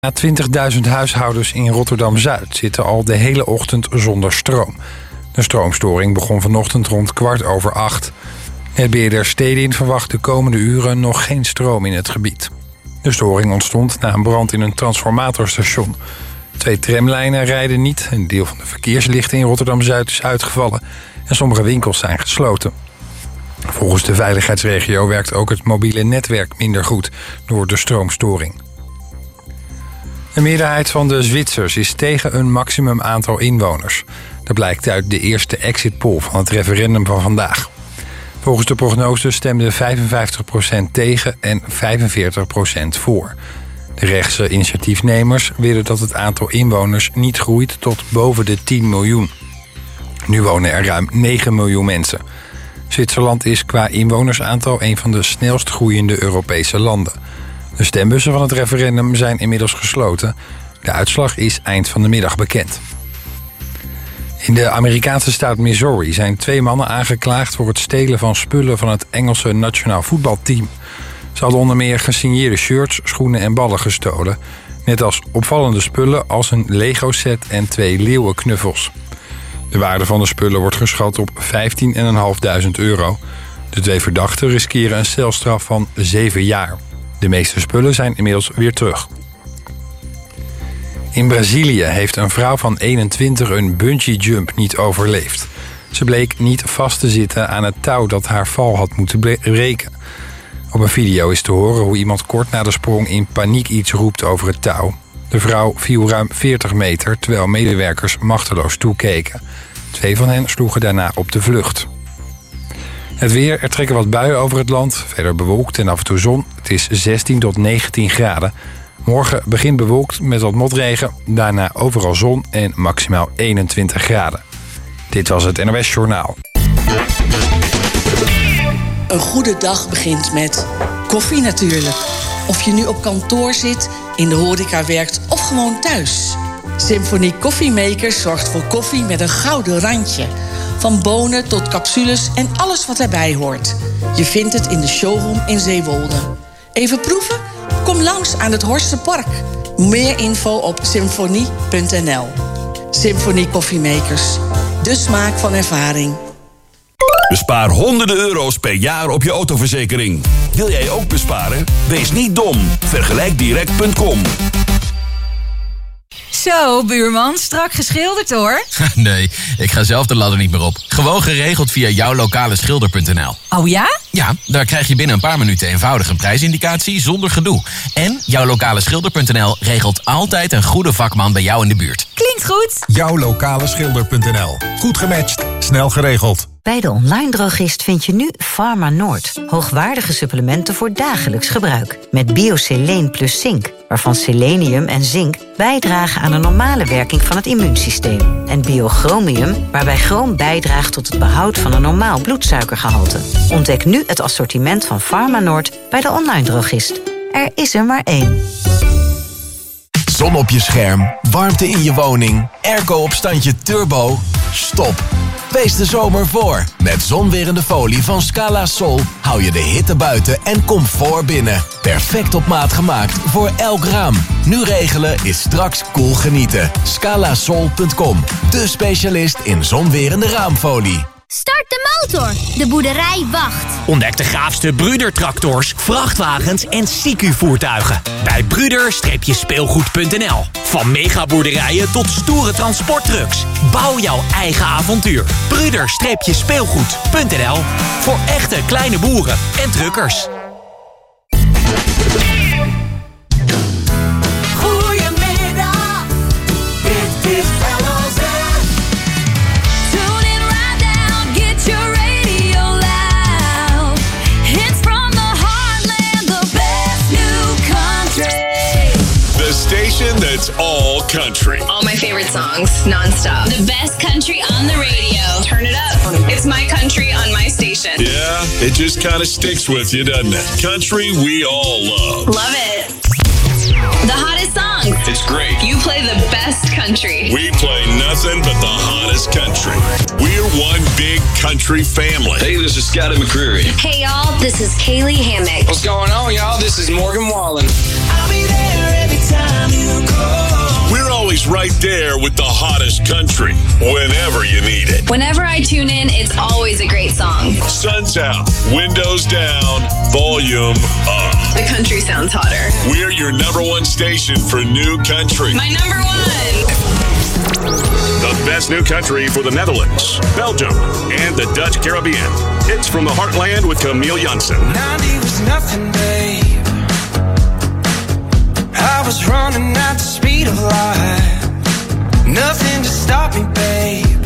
20.000 huishoudens in Rotterdam-Zuid zitten al de hele ochtend zonder stroom. De stroomstoring begon vanochtend rond 7:15. Netbeheerder Stedin verwacht de komende uren nog geen stroom in het gebied. De storing ontstond na een brand in een transformatorstation. 2 tramlijnen rijden niet, een deel van de verkeerslichten in Rotterdam-Zuid is uitgevallen en sommige winkels zijn gesloten. Volgens de veiligheidsregio werkt ook het mobiele netwerk minder goed door de stroomstoring. Een meerderheid van de Zwitsers is tegen een maximum aantal inwoners. Dat blijkt uit de eerste exit poll van het referendum van vandaag. Volgens de prognose stemde 55% tegen en 45% voor. De rechtse initiatiefnemers willen dat het aantal inwoners niet groeit tot boven de 10 miljoen. Nu wonen er ruim 9 miljoen mensen. Zwitserland is qua inwonersaantal een van de snelst groeiende Europese landen. De stembussen van het referendum zijn inmiddels gesloten. De uitslag is eind van de middag bekend. In de Amerikaanse staat Missouri zijn 2 mannen aangeklaagd voor het stelen van spullen van het Engelse nationaal voetbalteam. Ze hadden onder meer gesigneerde shirts, schoenen en ballen gestolen. Net als opvallende spullen als een Lego-set en 2 leeuwenknuffels. De waarde van de spullen wordt geschat op €15.500. De 2 verdachten riskeren een celstraf van 7 jaar. De meeste spullen zijn inmiddels weer terug. In Brazilië heeft een vrouw van 21 een bungee jump niet overleefd. Ze bleek niet vast te zitten aan het touw dat haar val had moeten breken. Op een video is te horen hoe iemand kort na de sprong in paniek iets roept over het touw. De vrouw viel ruim 40 meter terwijl medewerkers machteloos toekeken. 2 van hen sloegen daarna op de vlucht. Het weer, er trekken wat buien over het land. Verder bewolkt en af en toe zon. Het is 16 tot 19 graden. Morgen begint bewolkt met wat motregen. Daarna overal zon en maximaal 21 graden. Dit was het NOS Journaal. Een goede dag begint met koffie natuurlijk. Of je nu op kantoor zit, in de horeca werkt of gewoon thuis. Symphony Koffiemakers zorgt voor koffie met een gouden randje. Van bonen tot capsules en alles wat erbij hoort. Je vindt het in de showroom in Zeewolde. Even proeven? Kom langs aan het Horstenpark. Meer info op symfonie.nl. Symphony Koffiemakers. De smaak van ervaring. Bespaar honderden euro's per jaar op je autoverzekering. Wil jij ook besparen? Wees niet dom. Vergelijkdirect.com. Zo, buurman, strak geschilderd hoor. Nee, ik ga zelf de ladder niet meer op. Gewoon geregeld via jouwlokaleschilder.nl. Oh ja? Ja, daar krijg je binnen een paar minuten eenvoudig een prijsindicatie zonder gedoe. En jouwlokaleschilder.nl regelt altijd een goede vakman bij jou in de buurt. Klinkt goed. Jouwlokaleschilder.nl. Goed gematcht, snel geregeld. Bij de online drogist vind je nu Pharma Noord. Hoogwaardige supplementen voor dagelijks gebruik. Met BioSeleen plus zink, waarvan selenium en zink bijdragen aan een normale werking van het immuunsysteem. En Biochromium, waarbij chroom bijdraagt tot het behoud van een normaal bloedsuikergehalte. Ontdek nu het assortiment van Pharma Noord bij de online drogist. Er is er maar 1. Zon op je scherm, warmte in je woning, airco op standje turbo. Stop. Wees de zomer voor. Met zonwerende folie van Scala Sol hou je de hitte buiten en comfort binnen. Perfect op maat gemaakt voor elk raam. Nu regelen is straks cool genieten. Scalasol.com, de specialist in zonwerende raamfolie. Start de motor. De boerderij wacht. Ontdek de gaafste Brüder-tractors, vrachtwagens en CQ-voertuigen. Bij Brüder-speelgoed.nl. Van megaboerderijen tot stoere transporttrucks. Bouw jouw eigen avontuur. Brüder-speelgoed.nl. Voor echte kleine boeren en truckers. Goedemiddag. Dit is station that's all country. All my favorite songs, nonstop. The best country on the radio. Turn it up. It's my country on my station. Yeah, it just kind of sticks with you, doesn't it? Country we all love. Love it. The hottest songs. It's great. You play the best country. We play nothing but the hottest country. We're one big country family. Hey, this is Scotty McCreery. Hey, y'all, this is Kaylee Hammack. What's going on, y'all? This is Morgan Wallen. I'll be there every time you call. We're always right there with the hottest country, whenever you need it. Whenever I tune in, it's always a great song. Sun's out, windows down, volume up. The country sounds hotter. We're your number one station for new country. My number one. The best new country for the Netherlands, Belgium, and the Dutch Caribbean. It's From the Heartland with Camille Janssen. 90 was nothing, babe. I was running at the speed of light. Nothing to stop me, babe.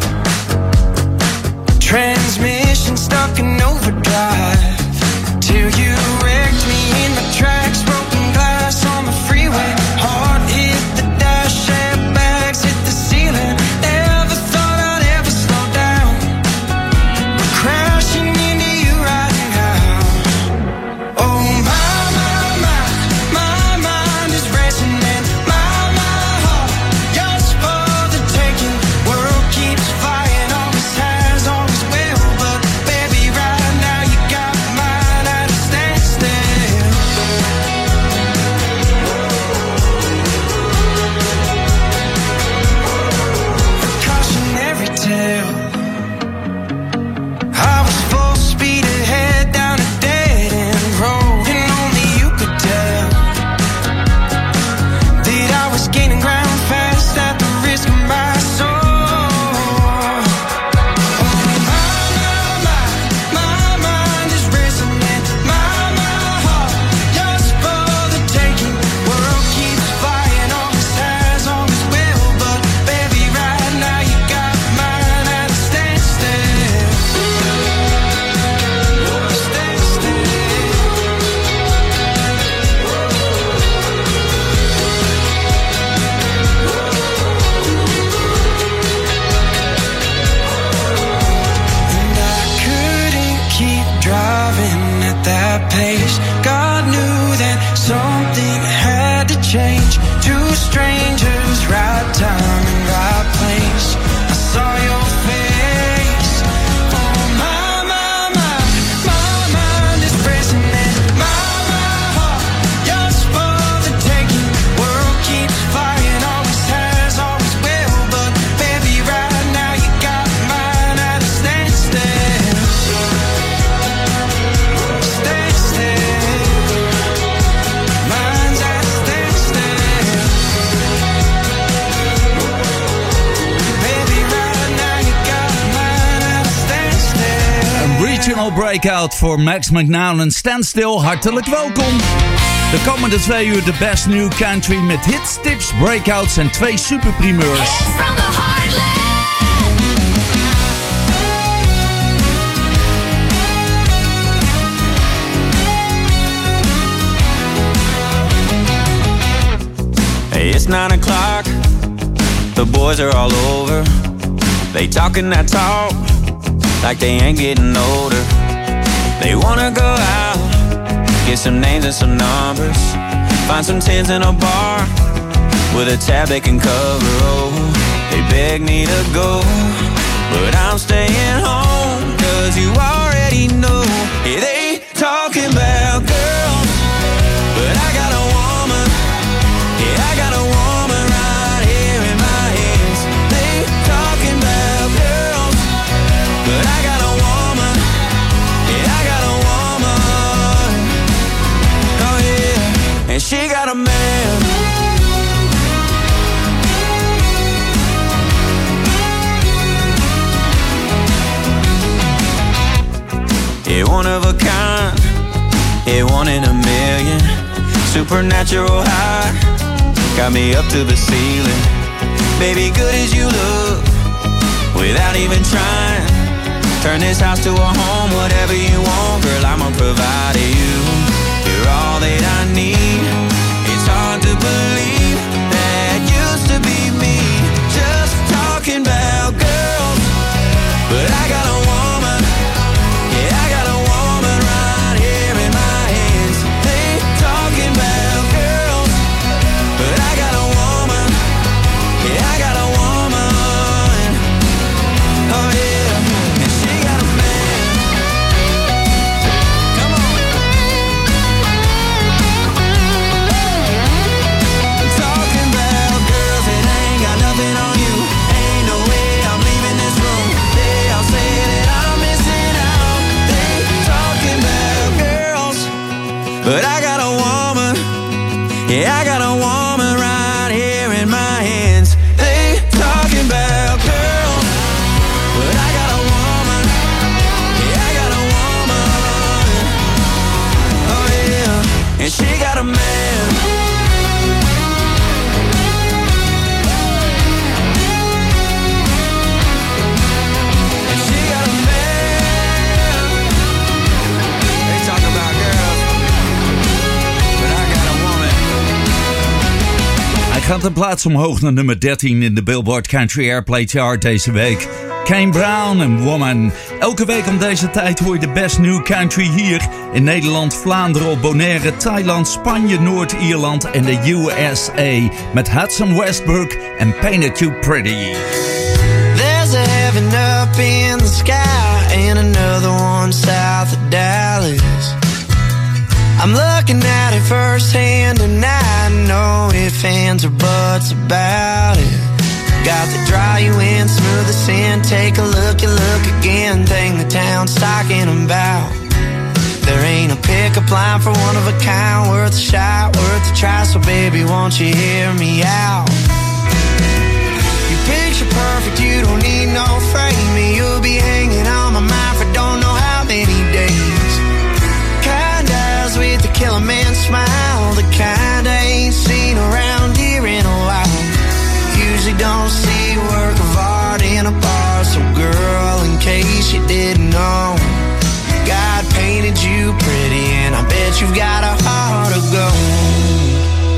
Transmission stuck in overdrive. Till you wrecked me in the tracks. Broken glass on the freeway. Heart hit the dash, airbags hit the ceiling. Never thought I'd ever slow down. We're crashing into you right now. Oh my, my mind is racing and my heart just for the taking. World keeps flying, always has, always will. But baby, right now you got mine at a standstill. Cautionary tale. I was full speed ahead down a dead end road, and only you could tell that I was gaining ground fast at the risk of my soul. My mind is racing and my heart just for the taking. World keeps flying, always has, always will. But baby, right now you got mine at a standstill. And I couldn't keep driving at that pace. God knew that something had to change. Two strangers, right time and right place. I saw your face. Oh my mind is racing and my heart just for the taking. World keeps flying, always has, always will. But baby, right now you got mine at a standstill. Mine's at a standstill. Baby, right now you got mine at a standstill. Een regional breakout voor Max McNown en Standstill. Hartelijk welkom. De komende 2 uur de best new country met hits, tips, breakouts en 2 superprimeurs. From the heartland. Hey, it's 9 o'clock. The boys are all over. They talking that talk like they ain't getting older. They wanna go out, get some names and some numbers, find some tins in a bar with a tab they can cover. Oh, they beg me to go, but I'm staying home, 'cause you already know. Yeah, they talking about girls, but I got a woman. Yeah, I got a woman right here in my hands. They talking about girls, but I got a woman. Yeah, I got a woman. Oh yeah, and she got a man. Yeah, one of a kind. Yeah, 1 in a million. Supernatural high, got me up to the ceiling. Baby, good as you look, without even trying. Turn this house to a home, whatever you want, girl, I'ma provide to you. You're all that I need. It's hard to believe that used to be me. Just talking about girls, but I got a woman. Yeah, I got a woman right here in my hands. They talking about girls, but I got a woman. Yeah, I got a woman. Oh yeah, and she got a man. Come on. gaat een plaats omhoog naar nummer 13 in de Billboard Country Airplay Chart deze week. Kane Brown en Woman. Elke week om deze tijd hoor je de best new country hier in Nederland, Vlaanderen, op Bonaire, Thailand, Spanje, Noord-Ierland en de USA. Met Hudson Westbrook en Painted You Pretty. There's a heaven up in the sky and another one south of Dallas. I'm looking at it firsthand and I know if ands or buts about it. Got to draw you in, smooth the sin. Take a look and look again. Thing the town's talking about. There ain't a pickup line for one of a kind. Worth a shot, worth a try. So baby, won't you hear me out? You picture perfect, you don't need no framing. You'll be hanging on my mind for don't know how many days. Kind eyes with the killer man smile. The kind I ain't seen around here in a while. Usually don't see work of art in a bar. So girl, in case you didn't know, God painted you pretty and I bet you've got a heart of gold.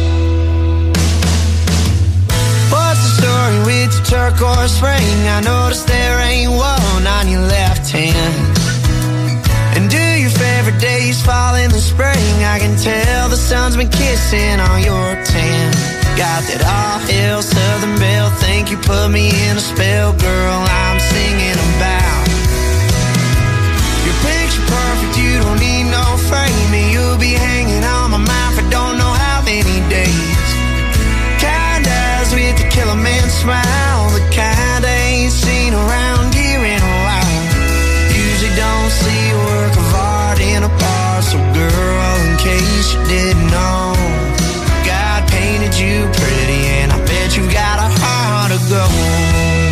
What's the story with your turquoise ring? I noticed there ain't one on your left hand. And do your favorite days fall in the spring? I can tell the sun's been kissing on your tan. Got that all hell Southern Belle. Think you put me in a spell, girl, I'm singing about. Your picture perfect, you don't need no framing. You'll be hanging on my mind for don't know how many days. Kind eyes with the killer man smile. The kind I ain't seen around here in a while. Usually don't see work of art in a bar. So girl, in case you didn't know, God painted you pretty and I bet you've got a heart of gold.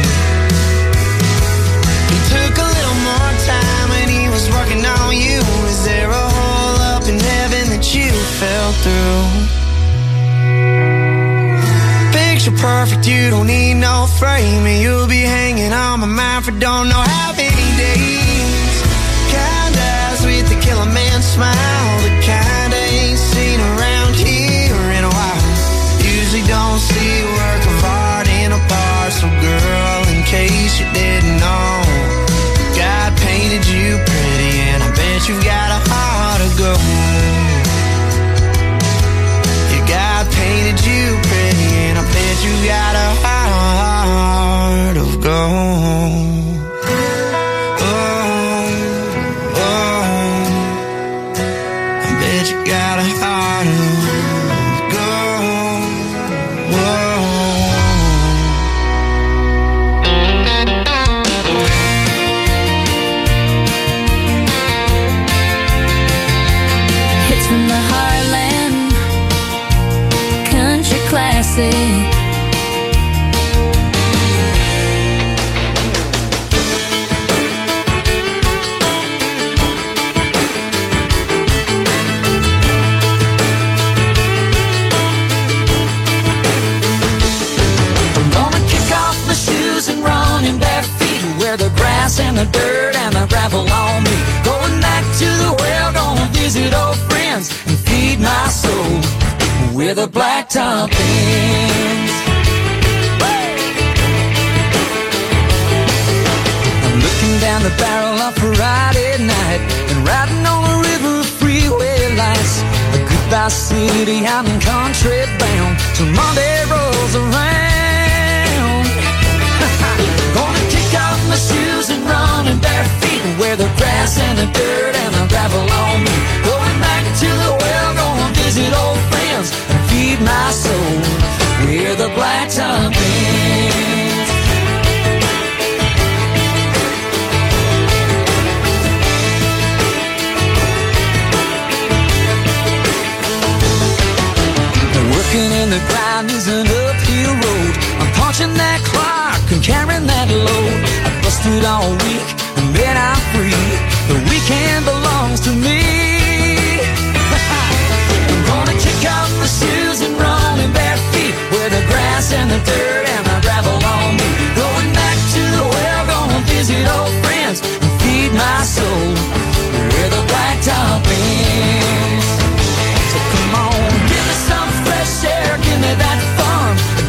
He took a little more time when he was working on you. Is there a hole up in heaven that you fell through? Picture perfect, you don't need no framing. You'll be hanging on my mind for don't know how many days. Kind eyes with the killer man smile. The kind I ain't seen around here in a while. Usually don't see work of art in a bar. So girl, in case you didn't know, God painted you pretty and I bet you've got a heart of gold. Yeah, God painted you pretty and I bet you got a heart of gold. Oh, oh, I bet you got a heart of gold. Whoa. It's from the heartland, country classic. The grass and the dirt and the gravel on me. Going back to the well, gonna visit old friends and feed my soul with a blacktop ends. I'm looking down the barrel of Friday night and riding on the river freeway lights. A goodbye city, I'm country bound till Monday rolls around. Gonna kick off my shoes and run in bare feet, where the grass and the dirt and the gravel on me. Going back to the well, gonna visit old friends and feed my soul where the blacktop ends. Working in the grind is an uphill road. I'm punching that clock and carrying that load. I busted all week and then I'm free. The weekend belongs to me. I'm gonna kick off my shoes and run in bare feet, where the grass and the dirt and the gravel on me. Going back to the well, gonna visit old friends and feed my soul where the blacktop ends. So come on, give me some fresh air, give me that fun.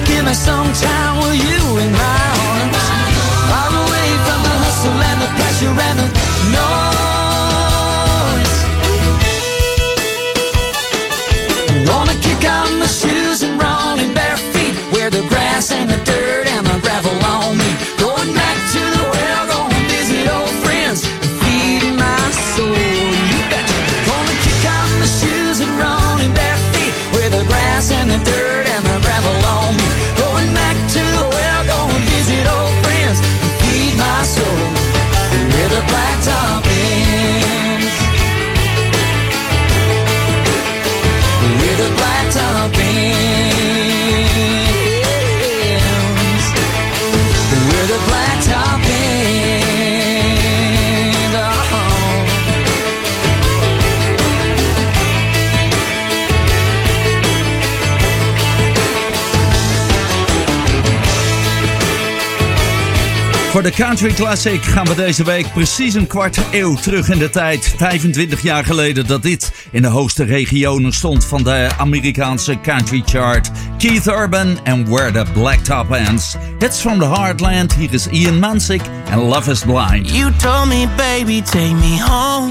Voor de Country Classic gaan we deze week precies een kwart eeuw terug in de tijd. 25 jaar geleden dat dit in de hoogste regionen stond van de Amerikaanse country chart. Keith Urban en Where the Blacktop Ends. Hits from the Heartland. Hier is Ian Mansik en Love is Blind. You told me, baby, take me home.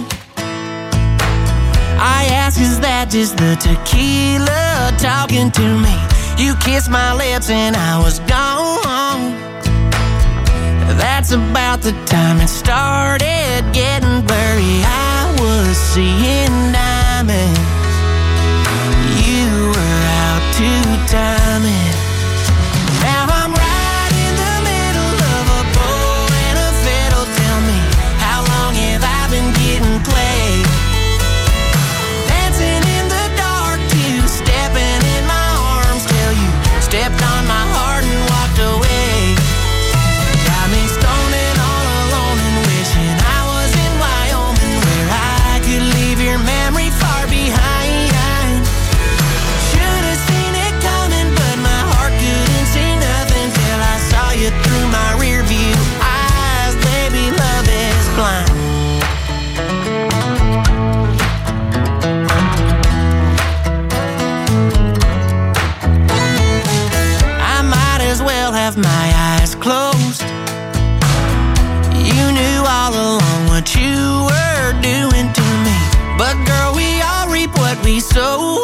I asked, is that just the tequila talking to me? You kissed my lips and I was gone. That's about the time it started getting blurry. I was seeing diamonds. You were out to time it. Now I'm right in the middle of a bow and a fiddle. Tell me, how long have I been getting played? Dancing in the dark, you stepping in my arms till you stepped on my heart and walked away. Got me stoning all alone and wishing I was in Wyoming, where I could leave your memory far behind. Should've seen it coming, but my heart couldn't see nothing till I saw you through my rear view eyes. Baby, love is blind. I might as well have my eyes closed. You knew all along what you were doing to me. But girl, we all reap what we sow.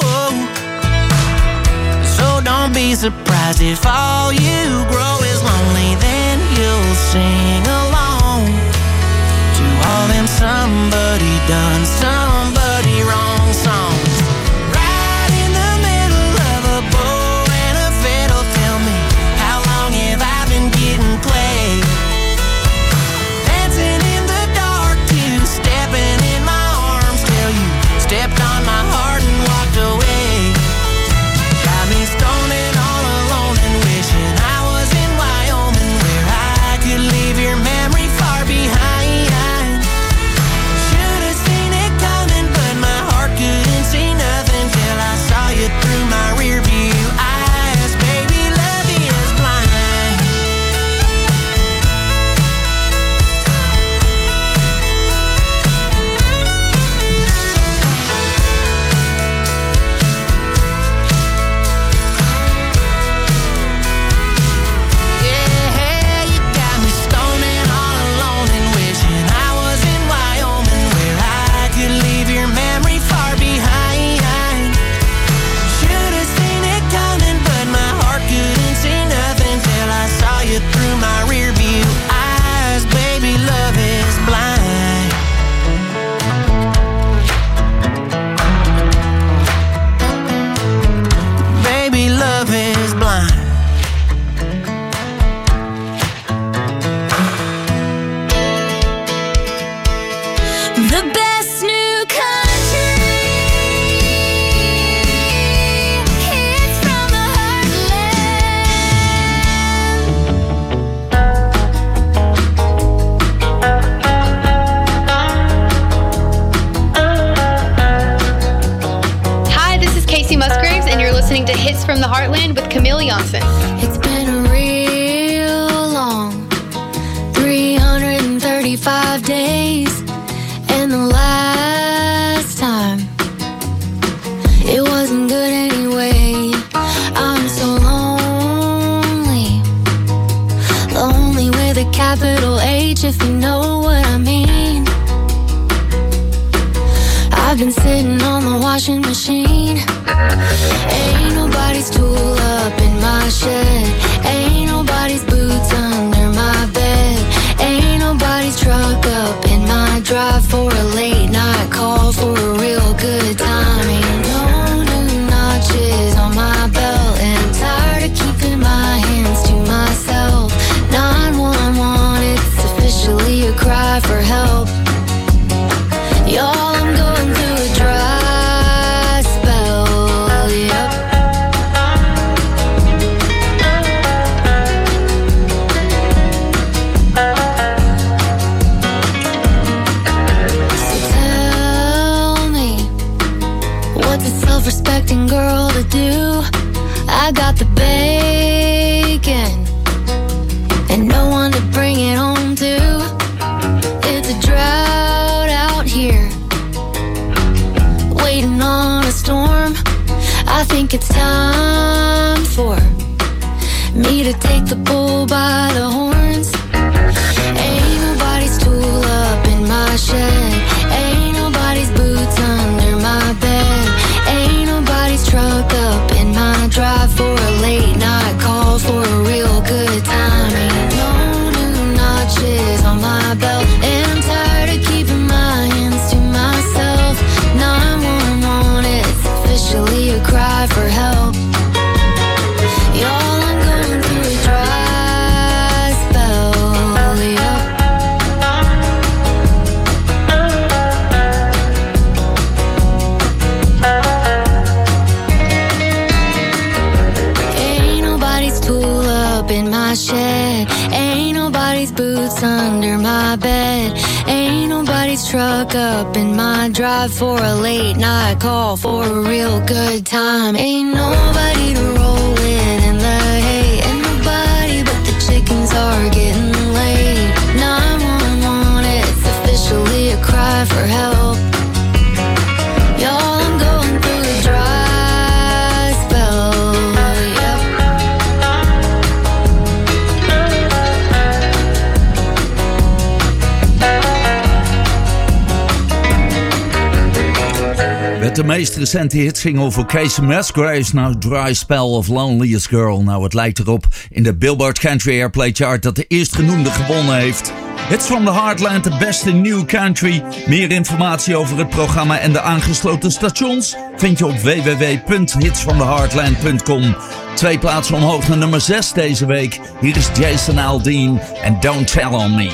So don't be surprised if all you grow is lonely. Then you'll sing along to all them somebody done, somebody wrong songs. Right in the middle of a bow and a fiddle. Tell me, how long have I been getting played? Dancing in the dark, you stepping in my arms till you stepped on my heart and walked away. Got me stoning all alone and wishing I was in Wyoming, where I could leave your memory far behind. Should've seen it coming, but my heart couldn't see nothing till I saw you through my rear view eyes. Baby, love is blind. Yeah, you got me stoning all alone and wishing I was in Wyoming, where I could leave your memory far behind. Should've seen it coming, but my heart couldn't see nothing till I saw you through my rear view eyes. Baby, love is blind. Baby, love is blind. The best new country hits from the Hi, this is Casey Musgraves, and you're listening to Hits from the Heartland with Camille Janssen. It's been a real long 335 days, and the last time it wasn't good anyway. I'm so lonely, lonely with a capital H, if you know what I mean. I've been sitting on the washing machine. Ain't nobody's tool up in my shed. Ain't nobody's boots under my bed. Ain't nobody's truck up in my drive for a late night call for a real good time. Ain't no new notches on my belt, and I'm tired of keeping my hands to myself. 911, it's officially a cry for help. Y'all, I'm going through a dry spell, yep. me to take the bull by the horns. Ain't nobody's tool up in my shed. Ain't nobody's boots under my bed. Ain't nobody's truck up in my drive for a late night call for a real good time. Ain't no new notches on my belt, and I'm tired of keeping my hands to myself. 911, it's officially a cry for help. Y'all, I'm going through a dry spell, yeah. Ain't nobody's tool up in my shed. Ain't nobody's boots under my bed. Ain't nobody's truck up in my drive for a late night call for a real good time. Ain't nobody to roll with in the hay. Ain't nobody but the chickens are getting laid. 911, it's officially a cry for help. Y'all, I'm going through a dry spell, yep. Met de meest recente hitsingle voor Casey Musgraves, nou Dry Spell of Loneliest Girl. Nou, het lijkt erop in de Billboard Country Airplay Chart dat de eerstgenoemde gewonnen heeft. Hits from the Heartland, de beste new country. Meer informatie over het programma en de aangesloten stations vind je op www.hitsfromtheheartland.com. 2 plaatsen omhoog naar nummer 6 deze week. Hier is Jason Aldean en Don't Tell On Me.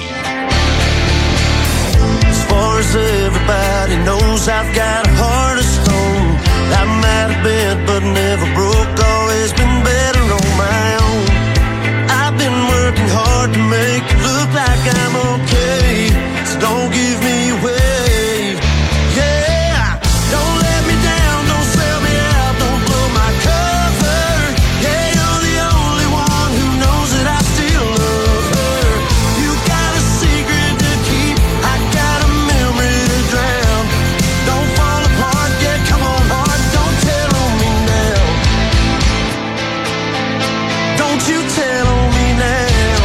As far as everybody knows, I've got a heart of stone. I might have been, but never broke. Always been better on my own. I've been working hard to make it look like I'm okay. So don't give me a wave. Yeah, don't let me down, don't sell me out, don't blow my cover. Yeah, you're the only one who knows that I still love her. You got a secret to keep, I got a memory to drown. Don't fall apart, yeah, come on heart, don't tell on me now. Don't you tell on me now.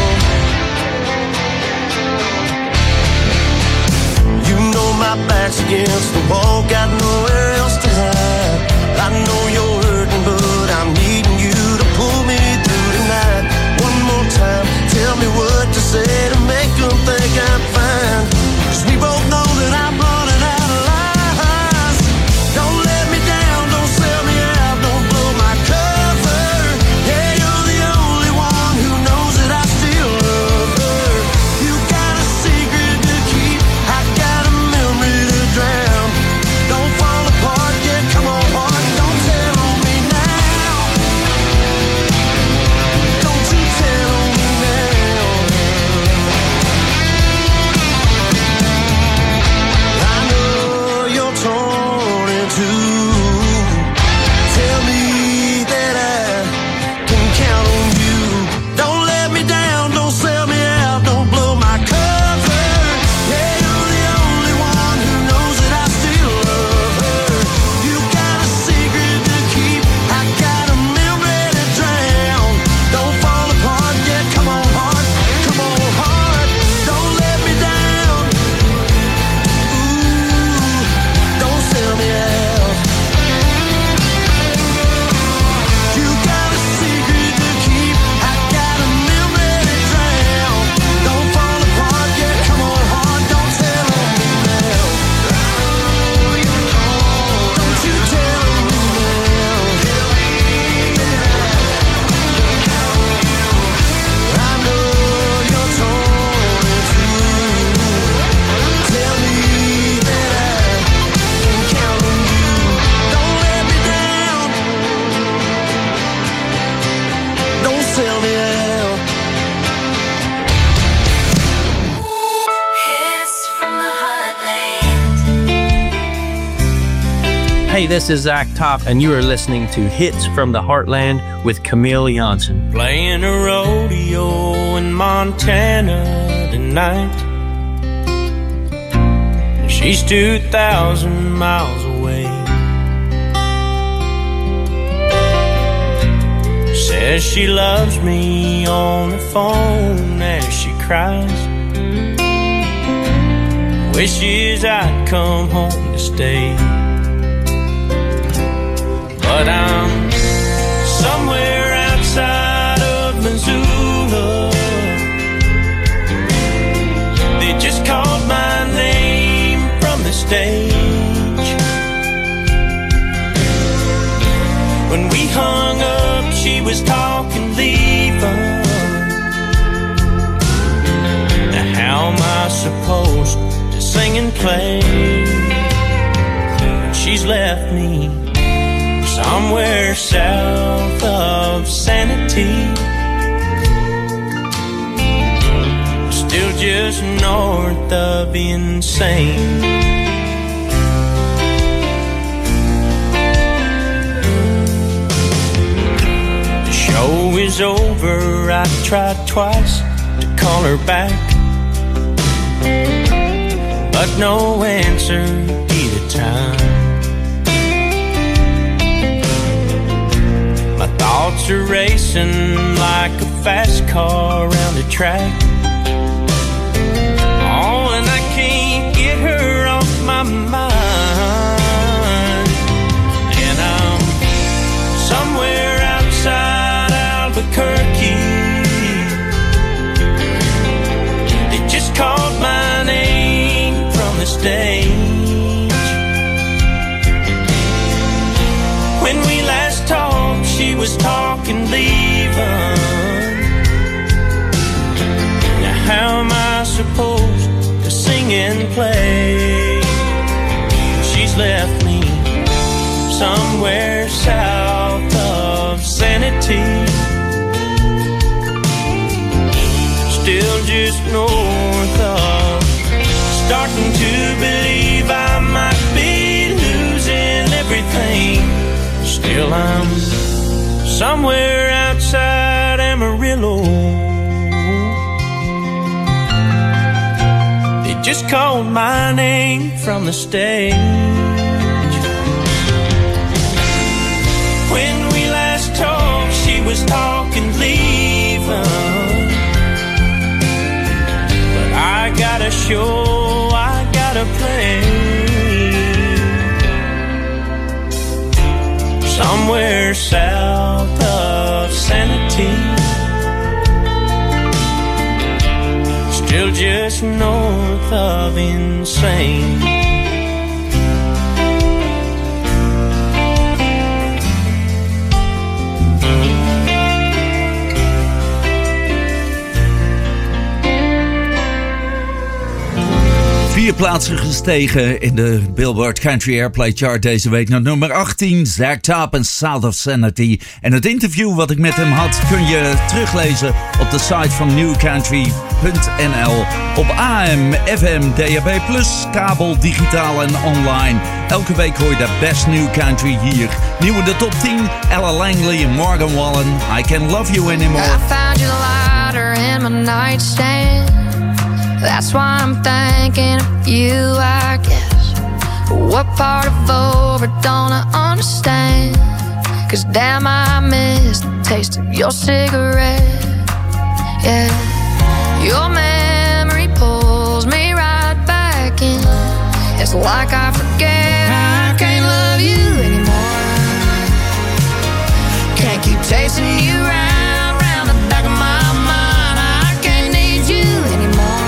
You know my back's against the wall, got nowhere else to hide. I know you're hurting, but I'm needing you to pull me through tonight. One more time, tell me what to say to make them think I'm fine. 'Cause we both know that I'm running out of lies. Don't let me down, don't sell me out, don't blow my cover. Yeah, you're the only one who knows that I still love her. You got a secret to keep, I got a memory to drown. Don't fall apart, yeah, come on heart, don't tell on me now. Don't you tell on me now. I know you're torn in two. Tell me that I can count on you. Don't let me down, don't sell me out, don't blow my cover. Yeah, you're the only one who knows that I still love her. You got a secret to keep, I got a memory to drown. Don't fall apart, yeah, come on heart, don't let me down. Ooh, don't sell me out. You got a secret to keep, I got a memory to drown. Don't fall apart, yeah, come on heart, don't tell on me now. Don't you tell on me now. I know you're torn in two. Tell me that I can count on you. Don't let me down. Don't sell me out. Hey, this is Zach Top, and you are listening to Hits from the Heartland with Camille Janssen. Playing a rodeo in Montana tonight. She's 2,000 miles away. Says she loves me on the phone as she cries. Wishes I'd come home to stay. But I'm somewhere outside of Missoula. They just called my name from the stage. When we hung up, she was talking leaving. Now how am I supposed to sing and play when she's left me somewhere south of sanity? Still just north of insane. The show is over, I tried twice to call her back, but no answer either time. My thoughts are racing like a fast car around a track. Oh, and I can't get her off my mind. And I'm somewhere outside Albuquerque. They just called my name from the stage. When we last talked, she was talking leaving. Now how am I supposed to sing and play? She's left me somewhere south of sanity. Still just north of. Starting to believe I might be losing everything. Still I'm somewhere outside Amarillo. They just called my name from the stage. When we last talked, she was talking leaving. But I got a show, I got a play. Somewhere south of sanity. Still just north of insane. Vier plaatsen gestegen in de Billboard Country Airplay Chart deze week naar nummer 18. Zach Top en South of Sanity. En het interview wat ik met hem had kun je teruglezen op de site van newcountry.nl. Op AM, FM, DAB+, kabel, digitaal en online. Elke week hoor je de best new country hier. Nieuw in de top 10, Ella Langley en Morgan Wallen. I Can't Love You Anymore. I found you lighter in my nightstand. That's why I'm thinking of you, I guess. What part of over don't I understand? 'Cause damn, I miss the taste of your cigarette. Yeah, your memory pulls me right back in. It's like I forget I can't love you anymore. Can't keep chasing you round the back of my mind. I can't need you anymore.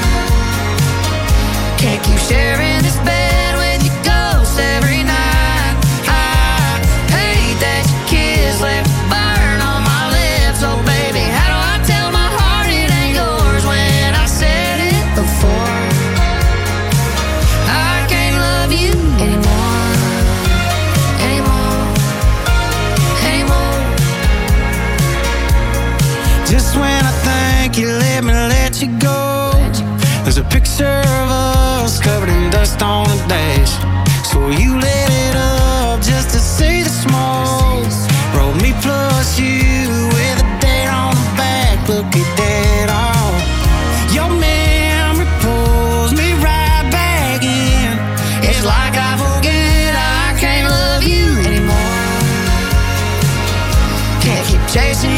Can't keep sharing this bed with your ghost every night. I hate that your kiss left a burn on my lips. Oh baby, how do I tell my heart it ain't yours when I said it before? I can't love you anymore. Just when I think you let you go, there's a picture of us covered in dust on the dash. So you lit it up just to see the smoke. Roll me plus you with a date on the back. Look at that on. Your memory pulls me right back in. It's like I forget I can't love you anymore. Can't keep chasing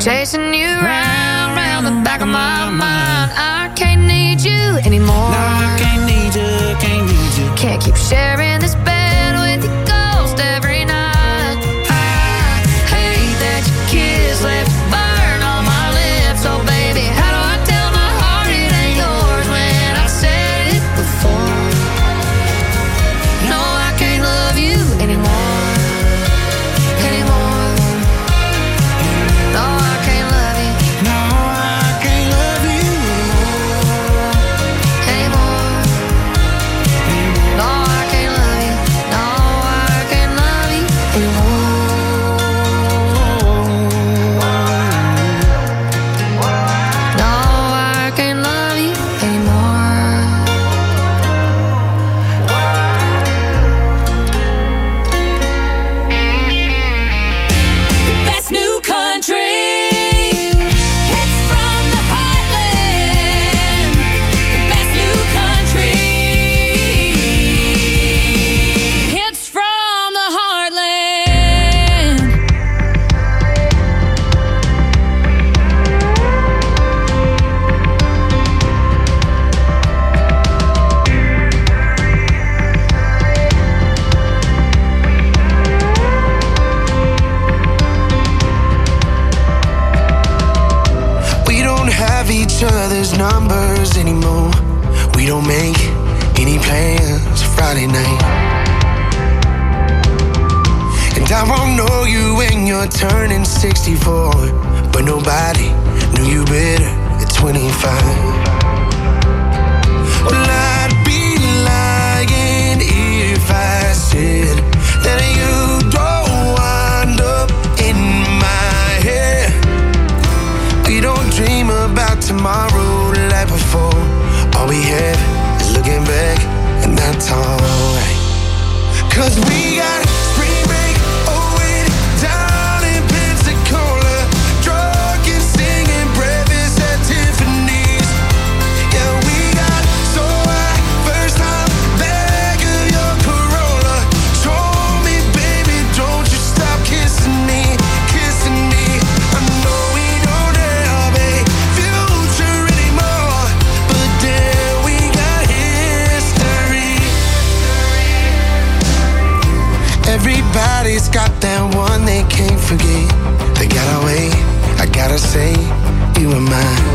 chasing you round the back of my mind. I can't need you anymore. No, I can't need you. Can't keep sharing this bed with your ghost every night. I hate that your kiss left a burn on my lips. Oh baby, how do I tell my heart it ain't yours when I've said it before? No, I can't love you anymore. No, I can't love you. No, I can't love you anymore. No, I can't love you. No, I can't love you anymore. No, I can't love you anymore. Best new country. Hits from the heartland. The best new country. Hits from the heartland. We don't have each other's numbers anymore. We don't make any plans Friday night. And I won't know you when you're turning 64, but nobody knew you better at 25. Well, I'd be lying if I said that you don't wind up in my head. We don't dream about tomorrow like before. All we have is looking back, and that's alright. 'Cause we got spring break, oh, it down in Pensacola. Drunk and singing breakfast at Tiffany's. Yeah, we got so high, first time back of your Corolla. Show me, baby, don't you stop kissing me, kissing me. I know we don't have a future anymore, but then we got history. Everybody's got that one they can't forget. They got away, I gotta say, you were mine.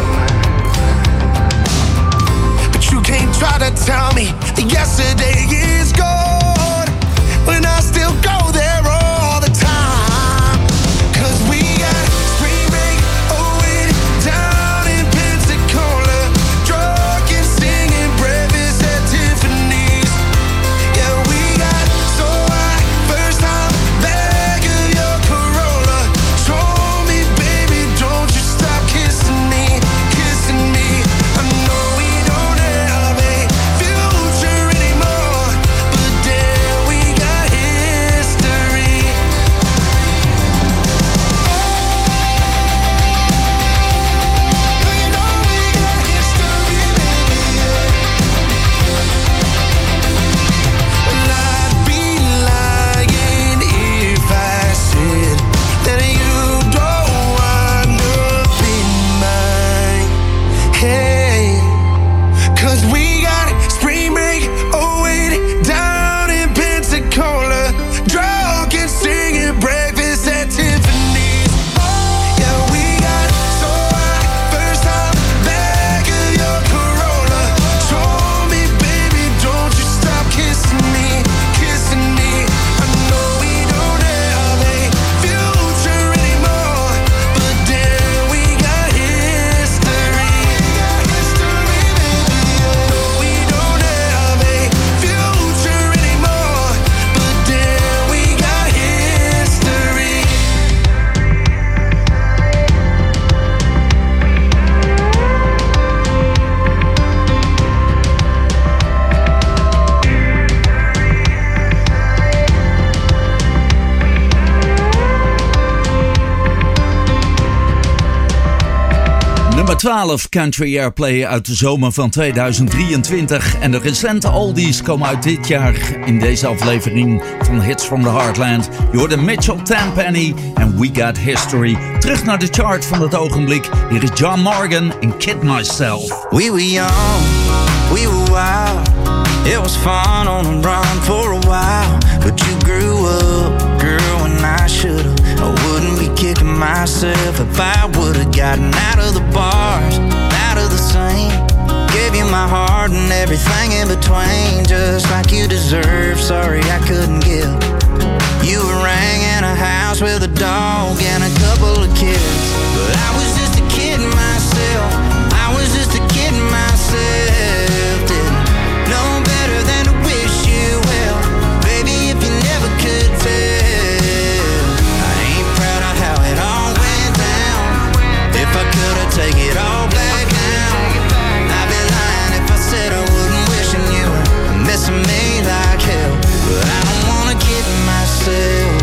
But you can't try to tell me that yesterday is gone when I still go there all the time. 'Cause we got spring break, oh, it down in Pensacola. Drunk and singing breakfast at Tiffany's. Yeah, we got so high, first time back of your Corolla. Show me, baby, don't you stop kissing me, kissing me. I know we don't have a future anymore, but Nummer 12 Country Airplay uit de zomer van 2023. En de recente oldies komen uit dit jaar in deze aflevering van Hits from the Heartland. Je hoorde Mitchell Tenpenny en We Got History. Terug naar de chart van het ogenblik. Hier is John Morgan en Kid Myself. We were young, we were wild. It was fun on the run for a while. But you grew up, girl, and I should've. I wouldn't be kicking myself if I would've gotten out of the bars, out of the scene. Gave you my heart and everything in between, just like you deserve. Sorry I couldn't give. You were ringing a house with a dog and a couple of kids, but I was just a kid myself. I was just a kid myself. Didn't know better than to wish you well, baby, if you never could tell. I ain't proud of how it all went down. If I could've take it all back now, I'd be lying if I said I wouldn't wishing you were missing me like hell. But I don't wanna kid myself.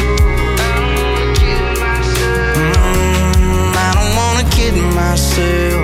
I don't wanna kid myself.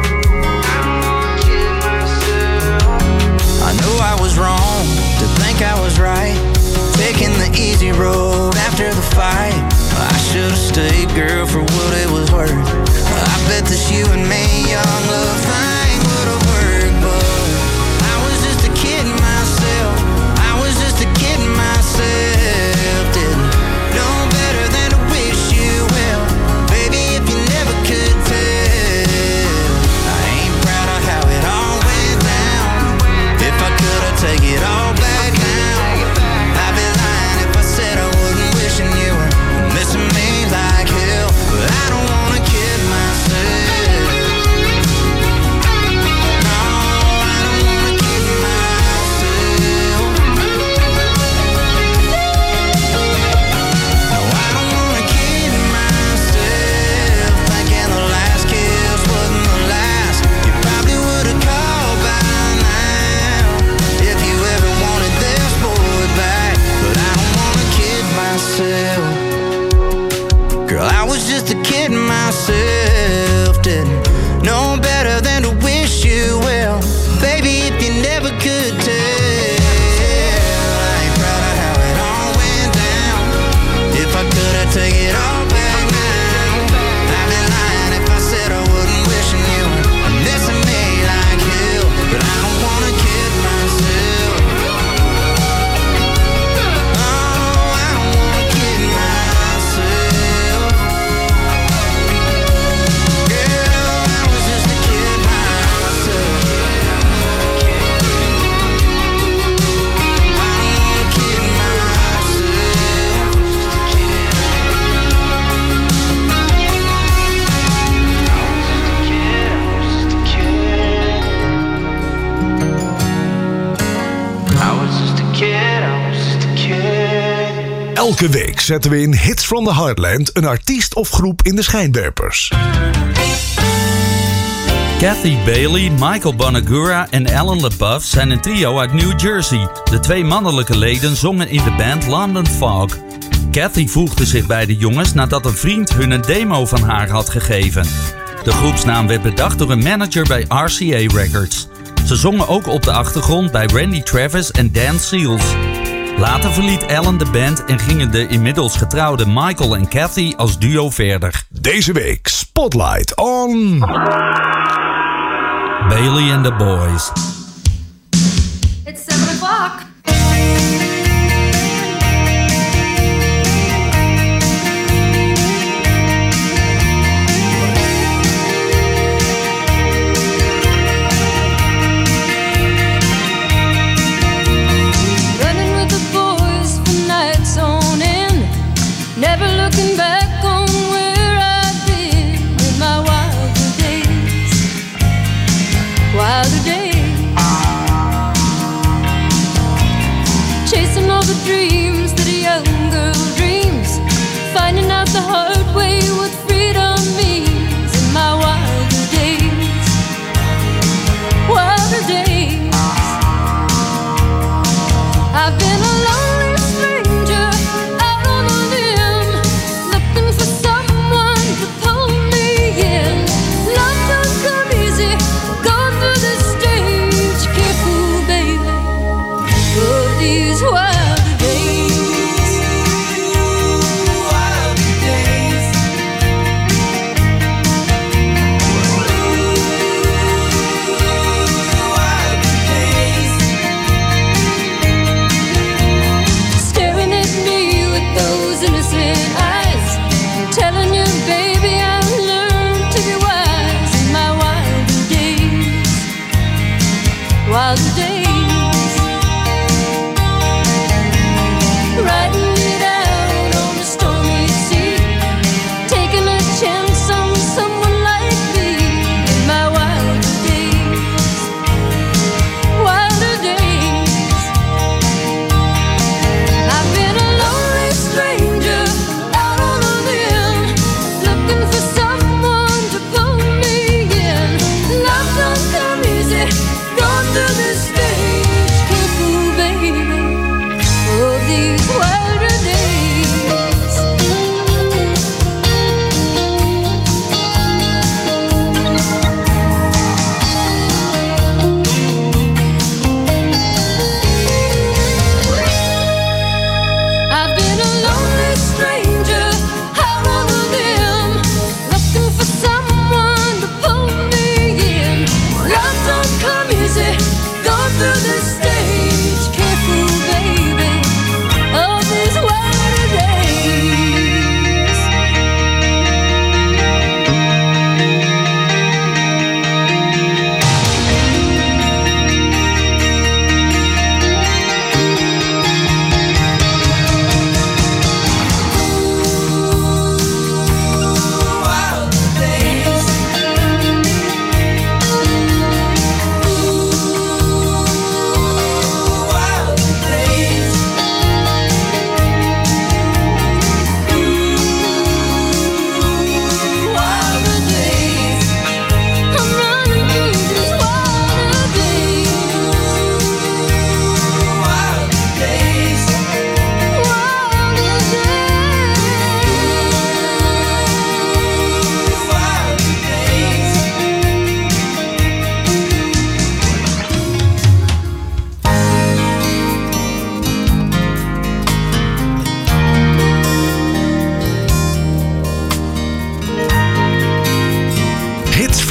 I know I was wrong to think I was right, taking the easy road after the fight. I should've stayed, girl, for what it was worth. I bet that you and me, young love thing would've worked, but I was just a kid myself. I was just a kid myself. Didn't know better than to wish you well, baby, if you never could tell. I ain't proud of how it all went down. If I could've take it all back now, I'd be lying if I said I wouldn't wishing you were missing me like hell. But I don't wanna kid myself. No, I don't wanna kid myself. No, I don't wanna kid myself, thinking the last kiss wasn't the last. You probably would've called by now if you ever wanted this boy back. But I don't wanna kid myself. Girl, I was just a kid myself. Didn't know better than to wish you well, baby, if you never could tell. I ain't proud of how it all went down. If I could've take it all back now, I'd be lying if I said I wouldn't wishing you were missing me like hell. But I don't wanna kid myself. No, I don't wanna kid myself. Girl, I was just a kid myself. I don't wanna kid myself. I was just a kid, I was just a kid. Elke week zetten we in Hits from the Heartland een artiest of groep in de schijnwerpers. Kathy Bailey, Michael Bonagura en Alan LaBeouf zijn een trio uit New Jersey. De twee mannelijke leden zongen in de band London Fog. Kathy voegde zich bij de jongens nadat een vriend hun een demo van haar had gegeven. De groepsnaam werd bedacht door een manager bij RCA Records. Ze zongen ook op de achtergrond bij Randy Travis en Dan Seals. Later verliet Alan de band en gingen de inmiddels getrouwde Michael en Kathy als duo verder. Deze week Spotlight on Bailey and the Boys. It's 7 o'clock. Running with the boys for nights on end, never looking back on where I've been in my wilder days. Wilder days.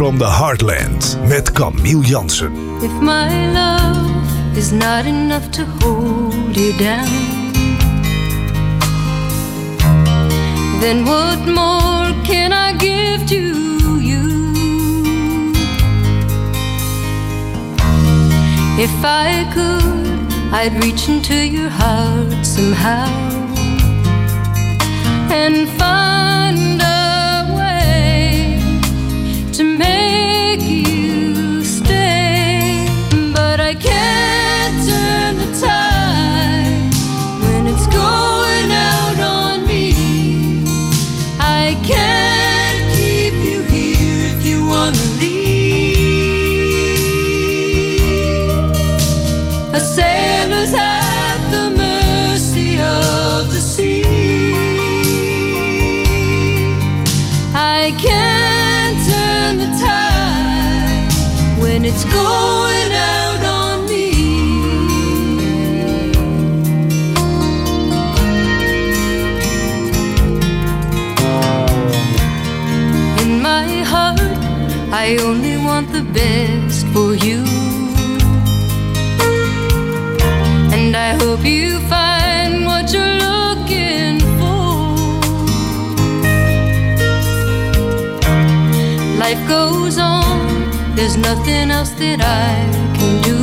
from the Heartland met Camille Jansen. If my love is not enough to hold you down, then what more can I give to you? If I could, I'd reach into your heart somehow and find a way to make you stay. But I can't turn the tide when it's going out on me. I can't keep you here if you want to leave. A sailor's at the mercy of the sea. I can't turn the tide when it's going out on me. In my heart, I only want the best for you, and I hope you find what you're looking for. Life goes on, there's nothing else that I can do.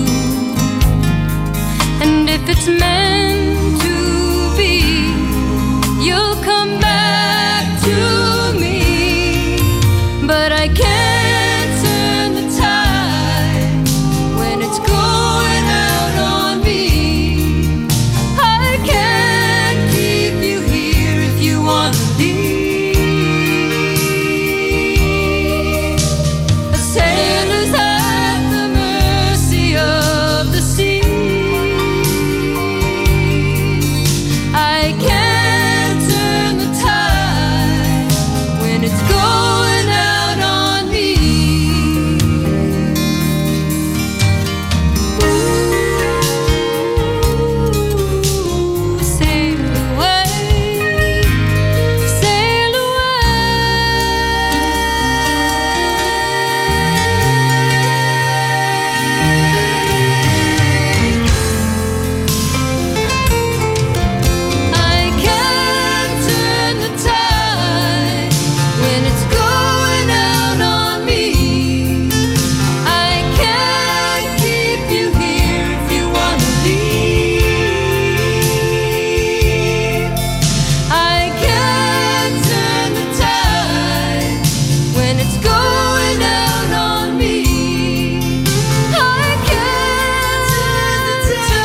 And if it's meant to be, you'll come back to me. But I can't turn the tide when it's going out on me. I can't keep you here if you want to leave. A sailor's at the mercy of the sea. I can't turn the tide when it's going out on me. Ooh, sail away, sail I can't turn the tide when it's going out on me. I can't keep you here if you want to leave. I can't turn the tide when it's going out on me. I can't turn the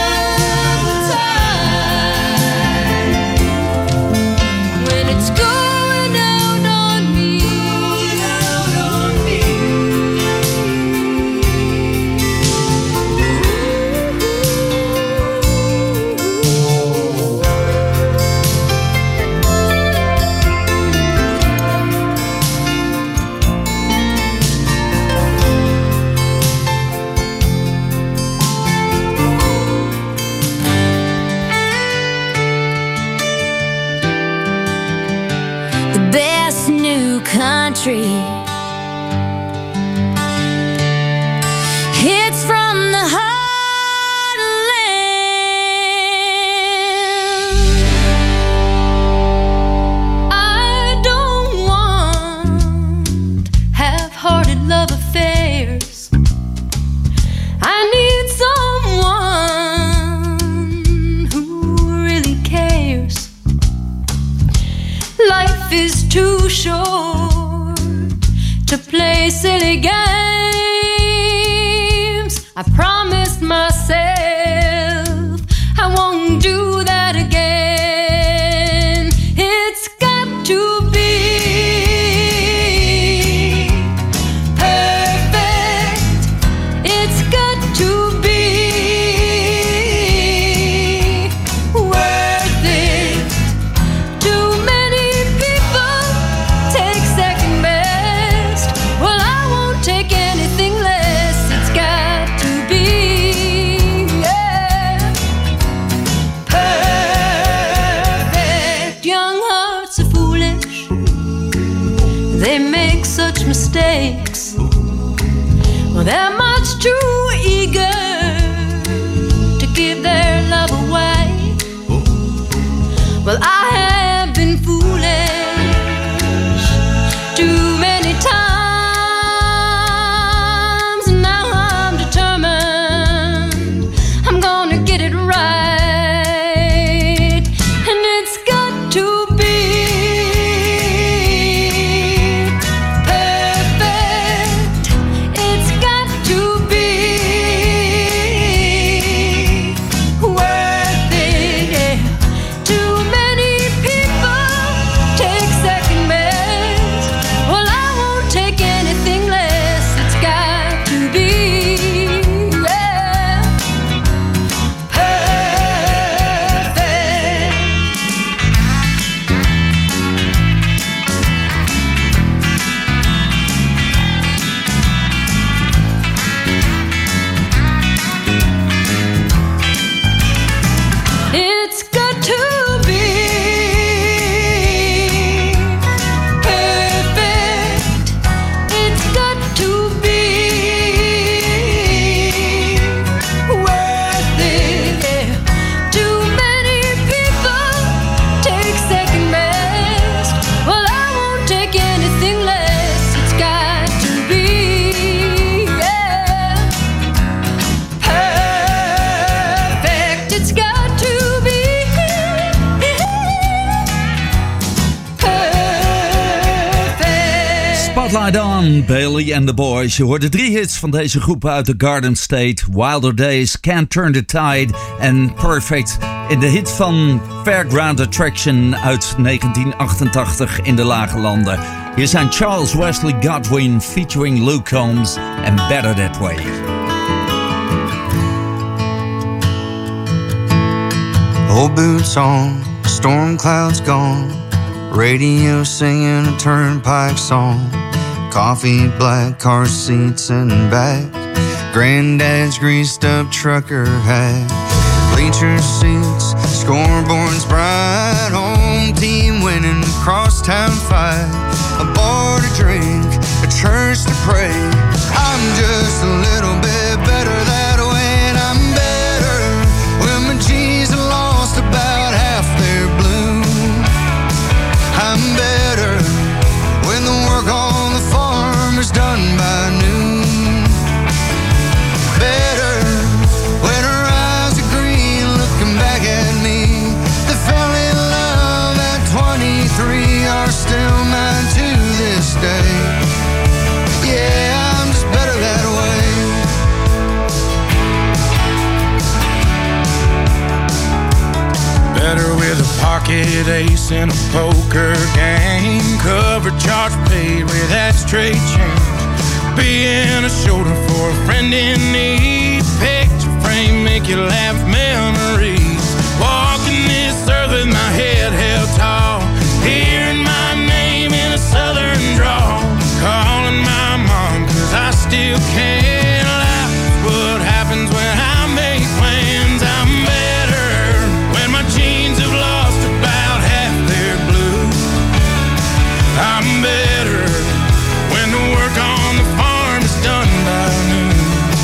tide when it's going out on me. The best new country. Hits from the heartland. I don't want half-hearted love affairs. I need someone who really cares. Life is too short to play silly games. I promised myself I won't do that again. It's got to be perfect. It's got to be worth it. Too many people take second best. Well, I won't take anything less. It's got to be makes. Well, they're much too eager to give their love away. Well, I have been foolish too many times, and now I'm determined I'm gonna get it right, and it's got to be perfect. It's got to be worth it. Yeah. Too many people take second best. Well, I won't take anything less. It's got to be, yeah, perfect. It's got to be perfect. It's got to be worth it. Yeah. Too many people take second best. Well, I won't take anything less. It's got to be, yeah, perfect. It's got to be perfect. Spotlight on, Bailey and the Boys. Je hoorde 3 hits van deze groep uit de Garden State. Wilder Days, Can't Turn the Tide en Perfect. In de hit van Fairground Attraction uit 1988 in de Lage Landen. Hier zijn Charles Wesley Godwin featuring Luke Combs en Better That Way. Old boots on, storm clouds gone, radio singing a turnpike song, coffee, black car seats and back, granddad's greased up trucker hat, bleacher seats, scoreboards bright, home team winning, crosstown fight, a bar to drink, a church to pray. I'm just a little bit better that way, and I'm better when my G's are lost about half their blue. I'm better when the work on the farm is done by noon. Better when her eyes are green looking back at me. They fell in love at 23 are still mine to this day. Yeah, I'm just better that way. Better with a pocket ace in a poker game. Cover charge paid with that straight change. Being a shoulder for a friend in need. Picture frame make you laugh memories. Walking this earth with my head held tall. Hearing my name in a southern drawl. Calling my mom cause I still can't lie. What happens when I make plans? I'm better when my jeans have lost about half their blue. I'm better when the work on the farm is done by noon.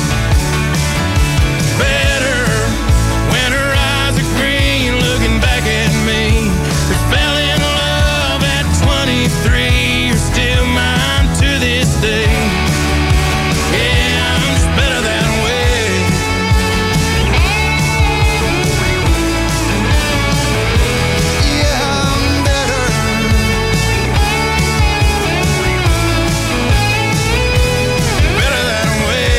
Better when her eyes are green looking back at me. We fell in love at 23, you're still mine to this day. Yeah, I'm just better that way. Yeah, I'm better. Better that way.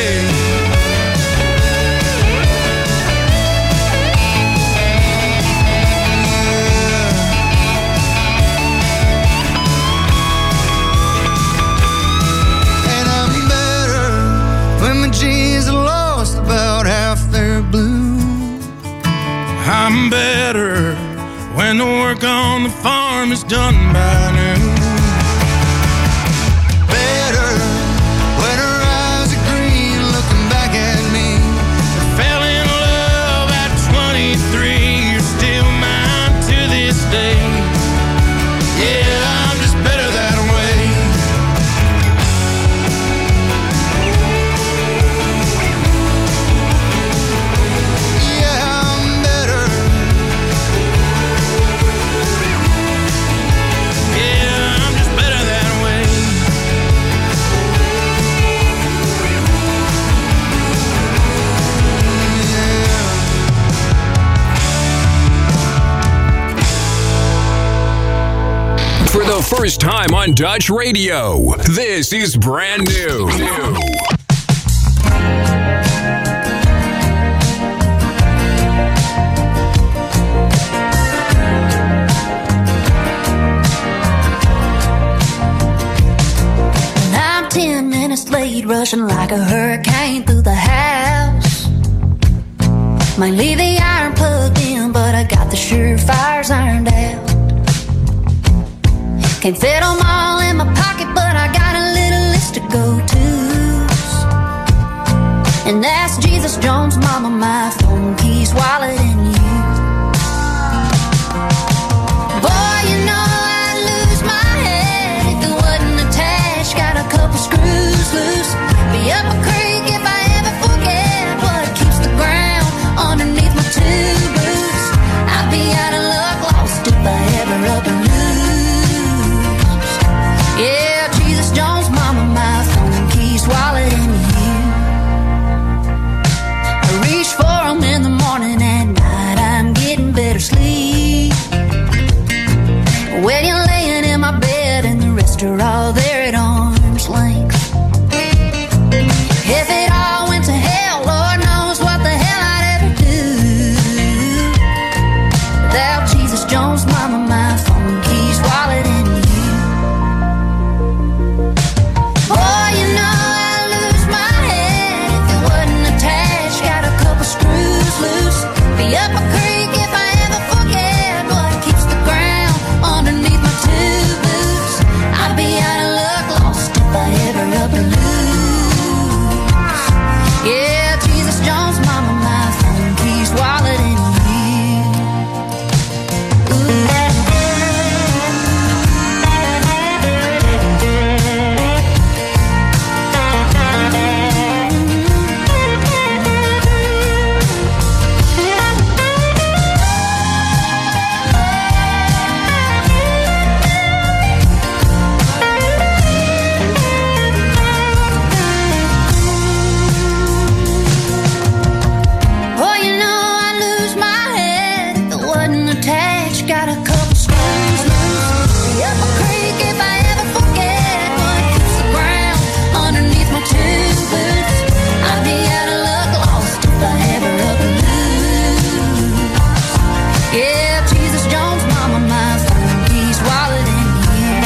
And I'm better when my G's are lost about half their blue. I'm better when the work on the farm is done by noon. Better when her eyes are green looking back at me. Fell in love at 23, you're still mine to this day. Yeah, I'm just better that way. first time on Dutch radio. This is brand new. I'm 10 minutes late, rushing like a hurricane through the house. Might leave the iron plugged in, but I got the surefires ironed out. Can't fit them all in my pocket, but I got a little list of go-tos. And that's Jesus, Jones, Mama, my phone, keys, wallet, and you. Boy, you know I'd lose my head if it wasn't attached. Got a couple screws loose. Be up a creek if I ever forget what keeps the ground underneath my two boots. I'd be out of luck, lost if I ever up and lose. Yeah, Jesus, Jones, Mama, my phone, keys, wallet, and you. I reach for them in the morning, at night I'm getting better sleep. When you're laying in my bed and the rest are all there at arm's length. If it all went to hell, Lord knows what the hell I'd ever do without Jesus, Jones, Mama, my phone, keys, wallet, and you. Boy, you know I'd lose my head if it wasn't attached. Got a couple screws loose. Be up a creek if I ever forget what keeps the ground underneath my two boots. I'd be out of luck, lost if I ever up and lose. Yeah, Jesus, Jones, Mama, my phone, keys, wallet, and you. Oh, you know I'd lose my head if it wasn't attached. Got a couple screws loose. Be up a creek if I ever forget what keeps the ground underneath my two boots. I'd be out of luck, lost if I ever up and lose. Yeah, Jesus, Jones, Mama, my phone, keys, wallet, and you.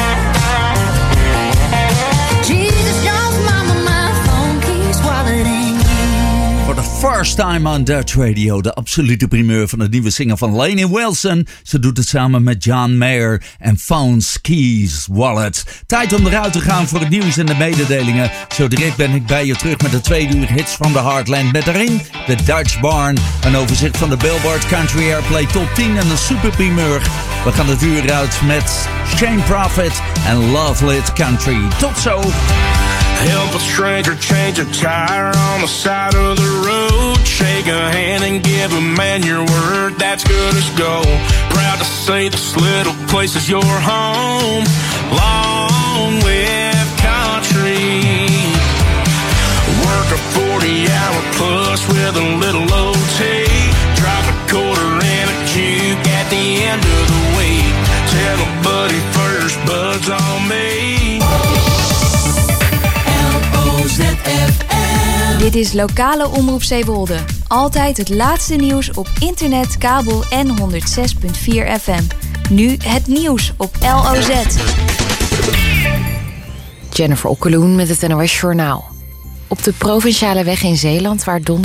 Jesus, Jones, Mama, my phone, keys, wallet, and you. For the first time on Dutch Radio, de absolute primeur van het nieuwe single van Lainey Wilson. Ze doet het samen met John Mayer en Phones, Keys, Wallet. Tijd om eruit te gaan voor het nieuws en de mededelingen. Zo direct ben ik bij je terug met de 2 uur hits van the Heartland. Met daarin de Dutch Barn, een overzicht van de Billboard Country Airplay Top 10 en een super primeur. We gaan het uur uit met Shane Prophet en Love Lit Country. Tot zo! Help a stranger change a tire on the side of the road. Shake a hand and give a man your word, that's good as gold. Proud to say this little place is your home. Long live country. Work a 40-hour plus with a little OT. Drop a quarter in a juke at the end of the week. Tell a buddy first, bud's on me. Dit is lokale omroep Zeewolde. Altijd het laatste nieuws op internet, kabel en 106.4 FM. Nu het nieuws op LOZ. Jennifer Okkeloen met het NOS Journaal. Op de provinciale weg in Zeeland, waar